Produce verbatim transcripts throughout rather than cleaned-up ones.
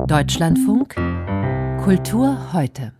Deutschlandfunk Kultur heute.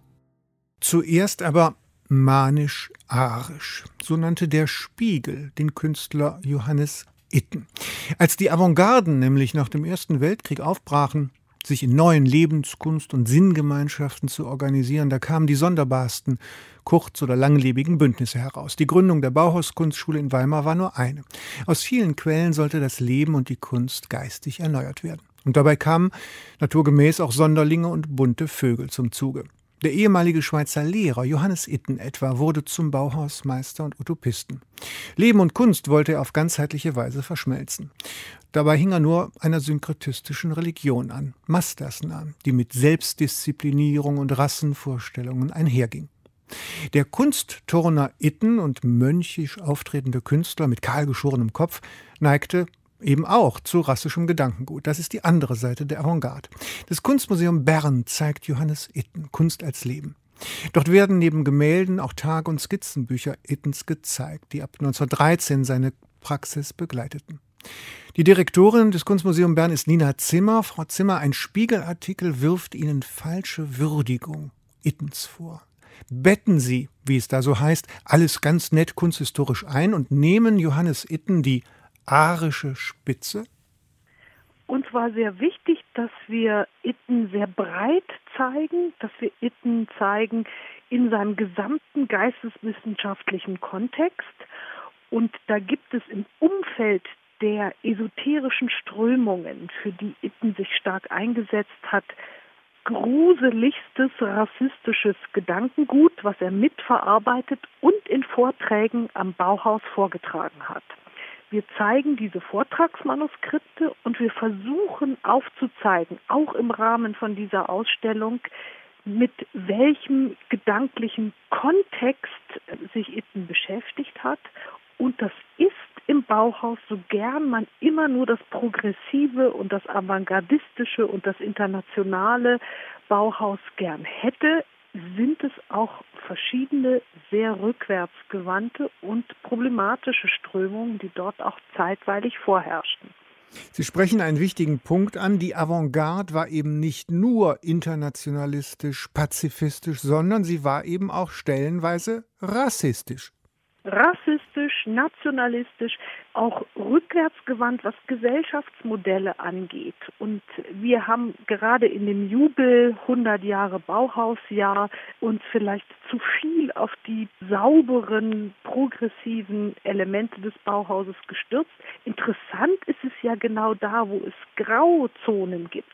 Zuerst aber manisch-arisch. So nannte der Spiegel den Künstler Johannes Itten. Als die Avantgarden nämlich nach dem Ersten Weltkrieg aufbrachen, sich in neuen Lebenskunst- und Sinngemeinschaften zu organisieren, da kamen die sonderbarsten kurz- oder langlebigen Bündnisse heraus. Die Gründung der Bauhaus-Kunstschule in Weimar war nur eine. Aus vielen Quellen sollte das Leben und die Kunst geistig erneuert werden. Und dabei kamen naturgemäß auch Sonderlinge und bunte Vögel zum Zuge. Der ehemalige Schweizer Lehrer Johannes Itten etwa wurde zum Bauhausmeister und Utopisten. Leben und Kunst wollte er auf ganzheitliche Weise verschmelzen. Dabei hing er nur einer synkretistischen Religion an, Mastersnam, die mit Selbstdisziplinierung und Rassenvorstellungen einherging. Der Kunstturner Itten und mönchisch auftretende Künstler mit kahlgeschorenem Kopf neigte eben auch zu rassischem Gedankengut. Das ist die andere Seite der Avantgarde. Das Kunstmuseum Bern zeigt Johannes Itten, Kunst als Leben. Dort werden neben Gemälden auch Tag- und Skizzenbücher Ittens gezeigt, die ab neunzehnhundertdreizehn seine Praxis begleiteten. Die Direktorin des Kunstmuseums Bern ist Nina Zimmer. Frau Zimmer, ein Spiegelartikel wirft Ihnen falsche Würdigung Ittens vor. Betten Sie, wie es da so heißt, alles ganz nett kunsthistorisch ein und nehmen Johannes Itten die arische Spitze? Uns war sehr wichtig, dass wir Itten sehr breit zeigen, dass wir Itten zeigen in seinem gesamten geisteswissenschaftlichen Kontext. Und da gibt es im Umfeld der esoterischen Strömungen, für die Itten sich stark eingesetzt hat, gruseligstes rassistisches Gedankengut, was er mitverarbeitet und in Vorträgen am Bauhaus vorgetragen hat. Wir zeigen diese Vortragsmanuskripte und wir versuchen aufzuzeigen, auch im Rahmen von dieser Ausstellung, mit welchem gedanklichen Kontext sich Itten beschäftigt hat. Und das ist im Bauhaus, so gern man immer nur das Progressive und das Avantgardistische und das internationale Bauhaus gern hätte, sind es auch verschiedene, sehr rückwärtsgewandte und problematische Strömungen, die dort auch zeitweilig vorherrschten. Sie sprechen einen wichtigen Punkt an. Die Avantgarde war eben nicht nur internationalistisch, pazifistisch, sondern sie war eben auch stellenweise rassistisch. Rassistisch, nationalistisch, auch rückwärtsgewandt, was Gesellschaftsmodelle angeht. Und wir haben gerade in dem Jubel hundert Jahre Bauhausjahr uns vielleicht zu viel auf die sauberen, progressiven Elemente des Bauhauses gestürzt. Interessant ist es ja genau da, wo es Grauzonen gibt.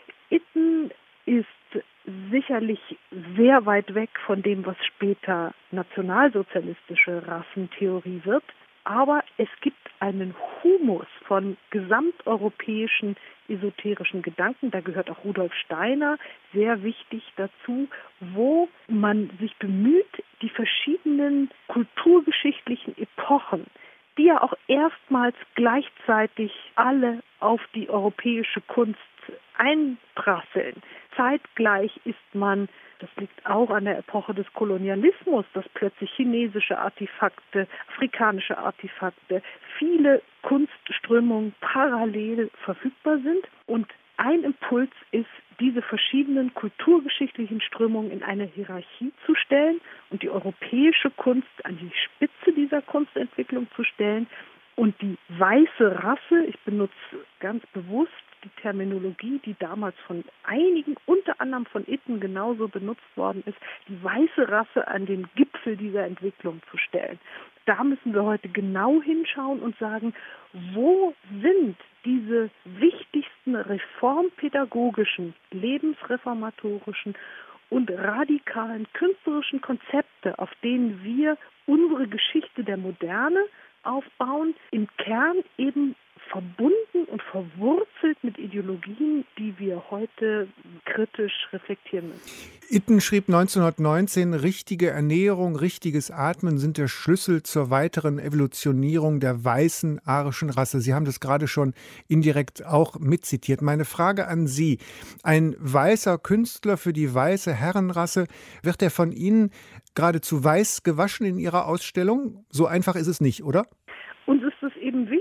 Itten ist sicherlich sehr weit weg von dem, was später nationalsozialistische Rassentheorie wird. Aber es gibt einen Humus von gesamteuropäischen esoterischen Gedanken. Da gehört auch Rudolf Steiner sehr wichtig dazu, wo man sich bemüht, die verschiedenen kulturgeschichtlichen Epochen, die ja auch erstmals gleichzeitig alle auf die europäische Kunst einprasseln. Zeitgleich ist man, das liegt auch an der Epoche des Kolonialismus, dass plötzlich chinesische Artefakte, afrikanische Artefakte, viele Kunstströmungen parallel verfügbar sind. Und ein Impuls ist, diese verschiedenen kulturgeschichtlichen Strömungen in eine Hierarchie zu stellen und die europäische Kunst an die Spitze dieser Kunstentwicklung zu stellen. Und die weiße Rasse, ich benutze ganz bewusst die Terminologie, die damals von einigen, unter anderem von Itten, genauso benutzt worden ist, die weiße Rasse an den Gipfel dieser Entwicklung zu stellen. Da müssen wir heute genau hinschauen und sagen, wo sind diese wichtigsten reformpädagogischen, lebensreformatorischen und radikalen künstlerischen Konzepte, auf denen wir unsere Geschichte der Moderne aufbauen, im Kern eben verbunden und verwurzelt mit Ideologien, die wir heute kritisch reflektieren müssen. Itten schrieb neunzehnhundertneunzehn, richtige Ernährung, richtiges Atmen sind der Schlüssel zur weiteren Evolutionierung der weißen arischen Rasse. Sie haben das gerade schon indirekt auch mitzitiert. Meine Frage an Sie, ein weißer Künstler für die weiße Herrenrasse, wird er von Ihnen geradezu weiß gewaschen in Ihrer Ausstellung? So einfach ist es nicht, oder? Uns ist es eben wichtig,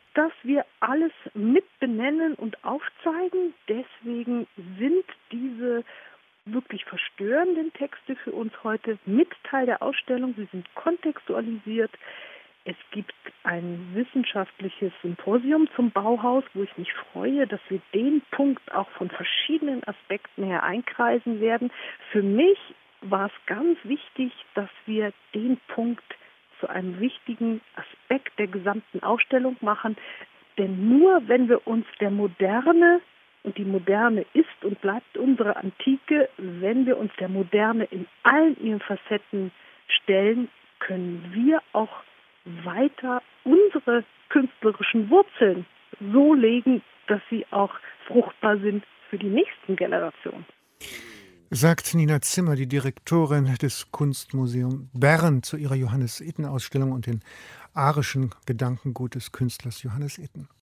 dass wir alles mit benennen und aufzeigen. Deswegen sind diese wirklich verstörenden Texte für uns heute mit Teil der Ausstellung. Sie sind kontextualisiert. Es gibt ein wissenschaftliches Symposium zum Bauhaus, wo ich mich freue, dass wir den Punkt auch von verschiedenen Aspekten her einkreisen werden. Für mich war es ganz wichtig, dass wir den Punkt zu einem wichtigen Aspekt der gesamten Ausstellung machen. Denn nur wenn wir uns der Moderne, und die Moderne ist und bleibt unsere Antike, wenn wir uns der Moderne in allen ihren Facetten stellen, können wir auch weiter unsere künstlerischen Wurzeln so legen, dass sie auch fruchtbar sind für die nächsten Generationen. Sagt Nina Zimmer, die Direktorin des Kunstmuseums Bern, zu ihrer Johannes Itten-Ausstellung und den arischen Gedankengut des Künstlers Johannes Itten.